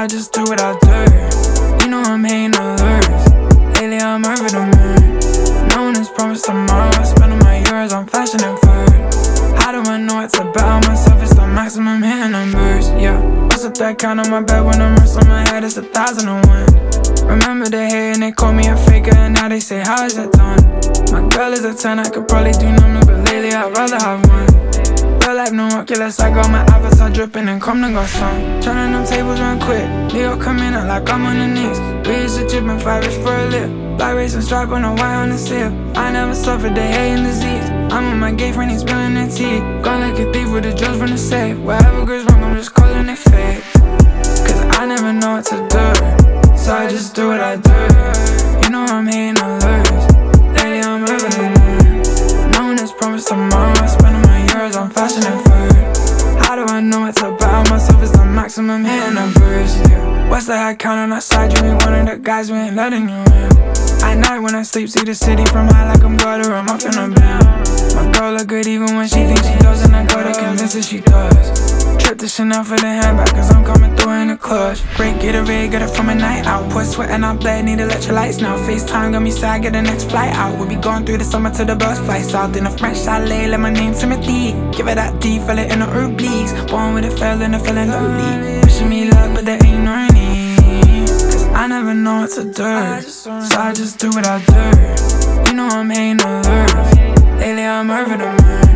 I just do what I do. You know I'm hating alerts. Lately I'm over the moon. No one has promised tomorrow. I'm spending my euros on fashion and food. How do I know it's about myself? It's the maximum hitting numbers, yeah. What's up that count on my bed when I'm resting my head? It's 1,001. Remember the hate and they call me a faker, and now they say how is it done? My girl is a 10, I could probably do numbers, but lately I'd rather have one. Real life no Oculus, I got my avatar dripping and come to got some. Turning them tables run quick, Leo coming out like I'm on the knees. We used to chip and 5-ish for a lip. Black racing stripe on the white on the slip. I never suffered the hate and disease. I'm with my gay friend, he's spilling the tea. Gone like a thief with the drugs from the safe. Wherever goes wrong, I'm just calling it fate. Cause I never know what to do, so I just do what I do. You know I'm hating alerts. Lately I'm over the moon. No one has promised tomorrow. I'm spending my euros on fashion and food. How do I know it's about myself? It's the maximum hitting numbers, yeah. What's the head count on that side? You ain't one of the guys, we ain't letting you in. At night when I sleep, see the city from high like I'm God or I'm up in a band. My girl look good even when she thinks she does, and I gotta convince her she does. Trip to Chanel for the handbag, cause I'm coming through in the clutch. Break, get a rig, get it from a night out. Put sweat and I bled, need electrolytes now. FaceTime got me sad, get the next flight out. We'll be going through the summer to the bus fly south. In a French chalet, let my name Timothy. Give it that D, feel it in the obliques. Born with it, fell in the feeling lonely. Wishing me luck, but there ain't no need. Cause I never know what to do, so I just do what I do. You know I'm hating alerts. Lately I'm over the moon.